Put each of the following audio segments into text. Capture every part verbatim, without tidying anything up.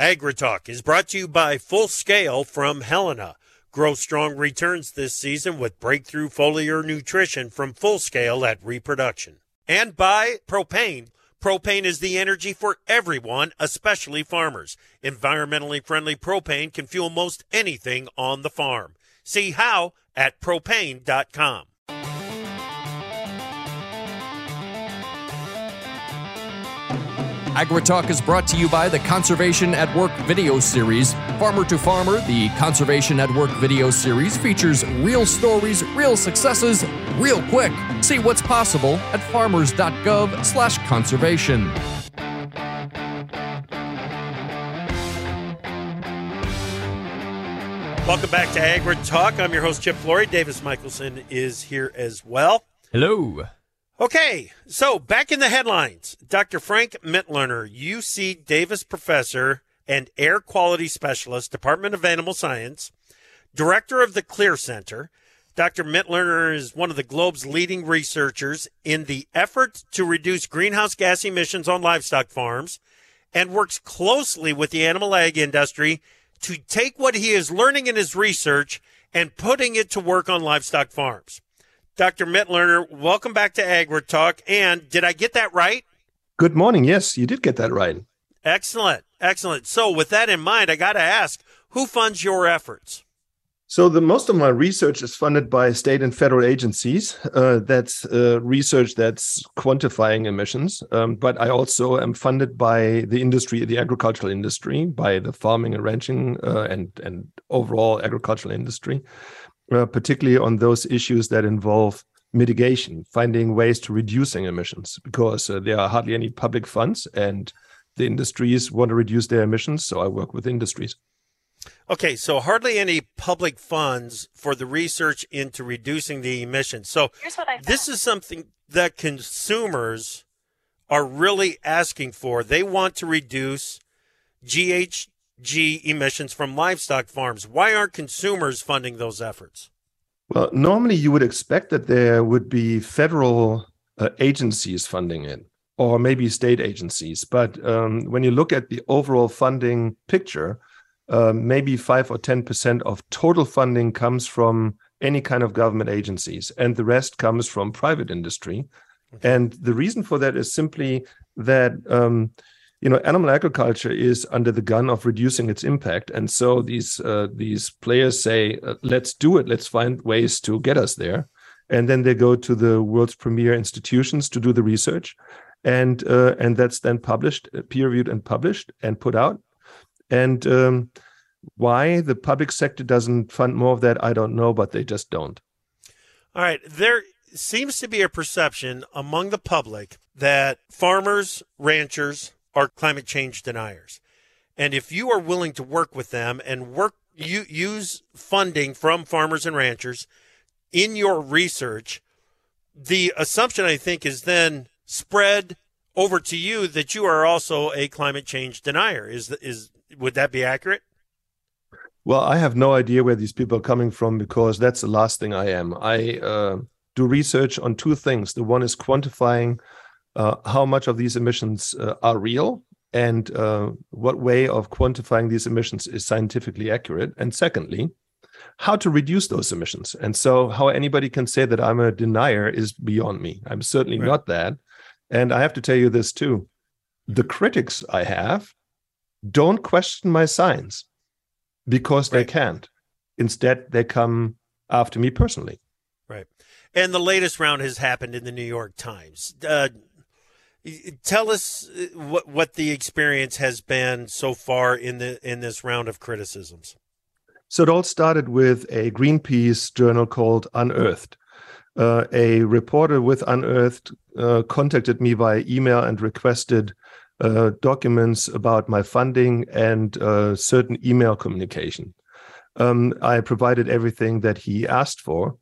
AgriTalk is brought to you by Full Scale from Helena. Grow strong returns this season with breakthrough foliar nutrition from Full Scale at Reproduction. And by Propane. Propane is the energy for everyone, especially farmers. Environmentally friendly propane can fuel most anything on the farm. See how at propane dot com. AgriTalk is brought to you by the Conservation at Work video series. Farmer to Farmer, the Conservation at Work video series features real stories, real successes, real quick. See what's possible at farmers.gov slash conservation. Welcome back to AgriTalk. I'm your host, Chip Flory. Davis Michelson is here as well. Hello. Okay, so back in the headlines, Doctor Frank Mitloehner, U C Davis professor and air quality specialist, Department of Animal Science, director of the Clear Center. Doctor Mitloehner is one of the globe's leading researchers in the effort to reduce greenhouse gas emissions on livestock farms and works closely with the animal ag industry to take what he is learning in his research and putting it to work on livestock farms. Doctor Mitloehner, welcome back to AgriTalk. And did I get that right? Good morning. Yes, you did get that right. Excellent. Excellent. So with that in mind, I got to ask, who funds your efforts? So the most of my research is funded by state and federal agencies. Uh, that's uh, research that's quantifying emissions. Um, but I also am funded by the industry, the agricultural industry, by the farming and ranching uh, and, and overall agricultural industry. Uh, particularly on those issues that involve mitigation, finding ways to reducing emissions, because uh, there are hardly any public funds and the industries want to reduce their emissions. So I work with industries. Okay, so hardly any public funds for the research into reducing the emissions. So this is something that consumers are really asking for. They want to reduce G H G emissions from livestock farms. Why aren't consumers funding those efforts? Well, normally you would expect that there would be federal uh, agencies funding it, or maybe state agencies. But um, when you look at the overall funding picture, uh, maybe five or ten percent of total funding comes from any kind of government agencies, and the rest comes from private industry. Okay. And the reason for that is simply that um, you know, animal agriculture is under the gun of reducing its impact. And so these uh, these players say, uh, let's do it. Let's find ways to get us there. And then they go to the world's premier institutions to do the research. And uh, and that's then published, peer-reviewed and published and put out. And um, why the public sector doesn't fund more of that, I don't know, but they just don't. All right. There seems to be a perception among the public that farmers, ranchers, are climate change deniers. And if you are willing to work with them and work, you use funding from farmers and ranchers in your research, the assumption, I think, is then spread over to you that you are also a climate change denier. Is is would that be accurate? Well, I have no idea where these people are coming from, because that's the last thing I am. I uh, do research on two things. The one is quantifying Uh, how much of these emissions uh, are real, and uh, what way of quantifying these emissions is scientifically accurate. And secondly, how to reduce those emissions. And so how anybody can say that I'm a denier is beyond me. I'm certainly right. not that. And I have to tell you this too. The critics I have don't question my science because right. they can't. Instead, they come after me personally. Right. And the latest round has happened in the New York Times. Uh, Tell us what what the experience has been so far in the in this round of criticisms. So it all started with a Greenpeace journal called Unearthed. Uh, a reporter with Unearthed uh, contacted me via email and requested uh, documents about my funding and uh, certain email communication. Um, I provided everything that he asked for,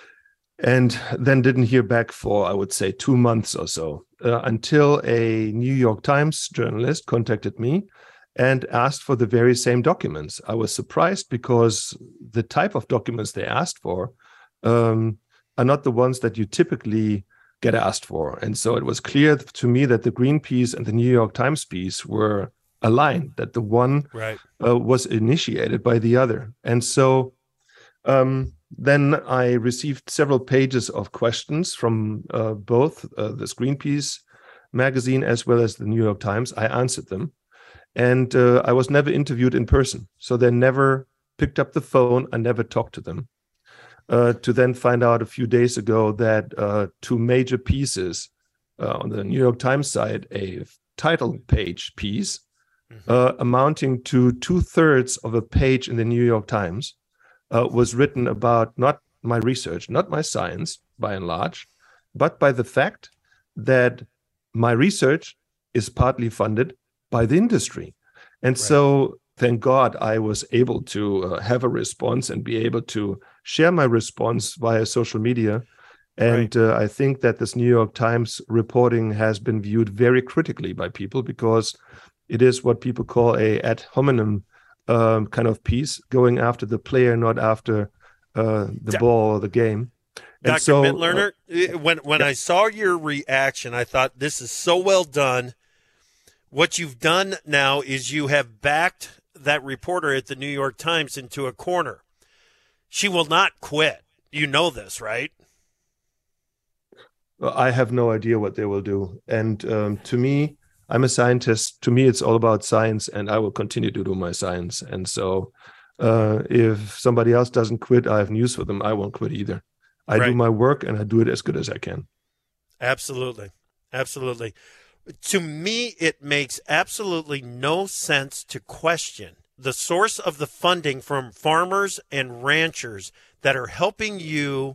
and then didn't hear back for, I would say, two months or so, uh, until a New York Times journalist contacted me and asked for the very same documents. I was surprised because the type of documents they asked for um, are not the ones that you typically get asked for. And so it was clear to me that the Greenpeace and the New York Times piece were aligned, that the one right. uh, was initiated by the other. And so um, then I received several pages of questions from uh, both uh, this Greenpeace magazine as well as the New York Times. I answered them. And uh, I was never interviewed in person. So they never picked up the phone. I never talked to them. Uh, to then find out a few days ago that uh, two major pieces uh, on the New York Times side, a title page piece mm-hmm. uh, amounting to two-thirds of a page in the New York Times uh, was written about not my research, not my science by and large, but by the fact that my research is partly funded by the industry. And right. so thank God I was able to uh, have a response and be able to share my response via social media. And right. uh, I think that this New York Times reporting has been viewed very critically by people because it is what people call a ad hominem um, kind of piece, going after the player, not after uh, the Do- ball or the game. And Doctor so, Mitloehner, uh, when, when yeah. I saw your reaction, I thought this is so well done. What you've done now is you have backed that reporter at the New York Times into a corner. She will not quit. You know this, right? I have no idea what they will do. And um, to me, I'm a scientist. To me, it's all about science, and I will continue to do my science. And so uh, if somebody else doesn't quit, I have news for them. I won't quit either. I right. do my work, and I do it as good as I can. Absolutely. Absolutely. To me, it makes absolutely no sense to question the source of the funding from farmers and ranchers that are helping you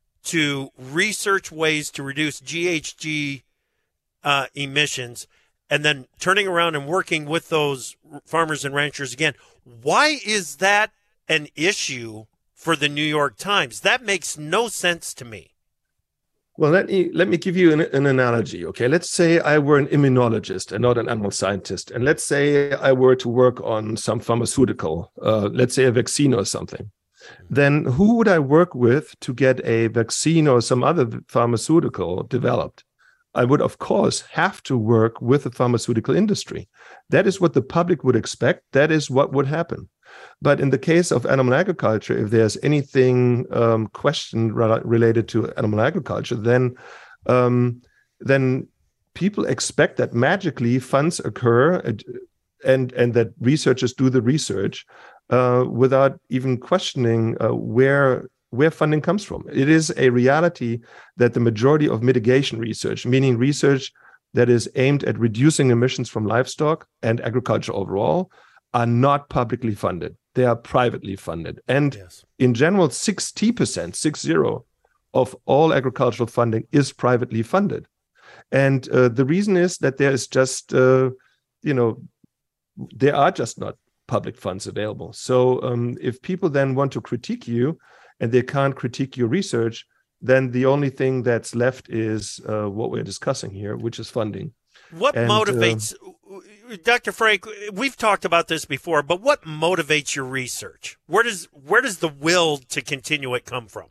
to research ways to reduce G H G uh, emissions, and then turning around and working with those farmers and ranchers again. Why is that an issue for the New York Times? That makes no sense to me. Well, let me let me give you an, an analogy, okay? Let's say I were an immunologist and not an animal scientist. And let's say I were to work on some pharmaceutical, uh, let's say a vaccine or something. Then who would I work with to get a vaccine or some other pharmaceutical developed? I would, of course, have to work with the pharmaceutical industry. That is what the public would expect. That is what would happen. But in the case of animal agriculture, if there's anything um, questioned re- related to animal agriculture, then um, then people expect that magically funds occur and and, and that researchers do the research uh, without even questioning uh, where where funding comes from. It is a reality that the majority of mitigation research, meaning research that is aimed at reducing emissions from livestock and agriculture overall, are not publicly funded. They are privately funded. And yes. in general, sixty percent, six zero, of all agricultural funding is privately funded. And uh, the reason is that there is just, uh, you know, there are just not public funds available. So um, if people then want to critique you and they can't critique your research, then the only thing that's left is uh, what we're discussing here, which is funding. What and, motivates, uh, Doctor Frank, we've talked about this before, but what motivates your research? Where does where does the will to continue it come from?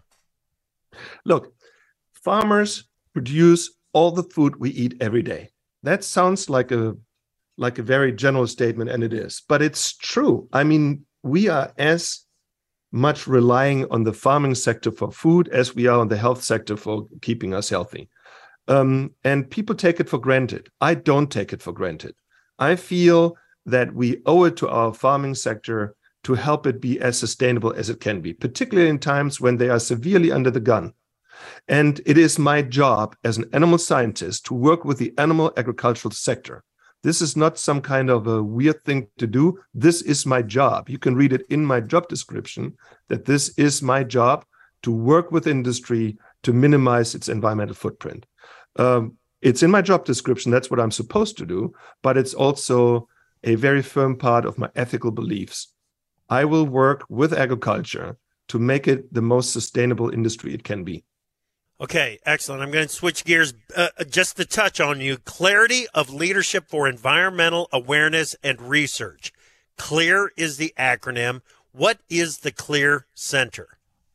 Look, farmers produce all the food we eat every day. That sounds like a like a very general statement, and it is, but it's true. I mean, we are as much relying on the farming sector for food as we are on the health sector for keeping us healthy. Um, and people take it for granted. I don't take it for granted. I feel that we owe it to our farming sector to help it be as sustainable as it can be, particularly in times when they are severely under the gun. And it is my job as an animal scientist to work with the animal agricultural sector. This is not some kind of a weird thing to do. This is my job. You can read it in my job description that this is my job to work with industry to minimize its environmental footprint. Um, it's in my job description. That's what I'm supposed to do, but it's also a very firm part of my ethical beliefs. I will work with agriculture to make it the most sustainable industry it can be. Okay, excellent. I'm going to switch gears uh, just to touch on you. Clarity of Leadership for Environmental Awareness and Research. CLEAR is the acronym. What is the CLEAR Center?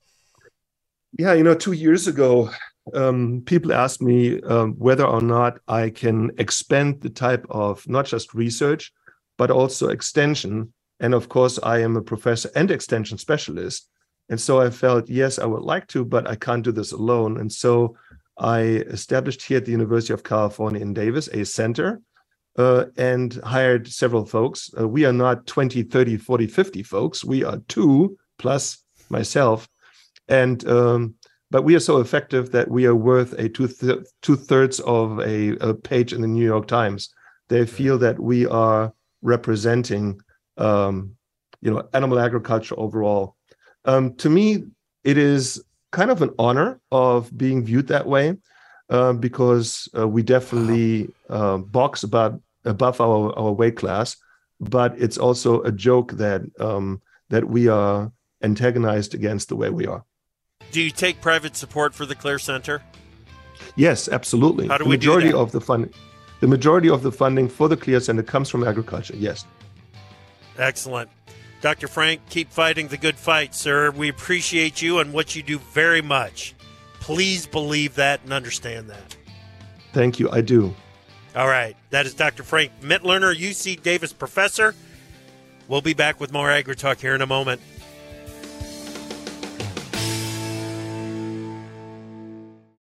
Yeah, you know, two years ago, um, people asked me um, whether or not I can expand the type of not just research, but also extension. And of course, I am a professor and extension specialist. And so I felt, yes, I would like to, but I can't do this alone. And so I established here at the University of California in Davis a center uh, and hired several folks. Uh, we are not twenty, thirty, forty, fifty folks. We are two plus myself. And um, but we are so effective that we are worth a two th- two thirds of a, a page in the New York Times. They feel that we are representing, um, you know, animal agriculture overall. Um, to me, it is kind of an honor of being viewed that way, uh, because uh, we definitely uh, box about above our, our weight class, but it's also a joke that um, that we are antagonized against the way we are. Do you take private support for the Clear Center? Yes, absolutely. How do the we majority do that? of the funding, the majority of the funding for the Clear Center comes from agriculture. Yes. Excellent. Doctor Frank, keep fighting the good fight, sir. We appreciate you and what you do very much. Please believe that and understand that. Thank you. I do. All right. That is Doctor Frank Mitloehner, U C Davis professor. We'll be back with more Agri Talk here in a moment.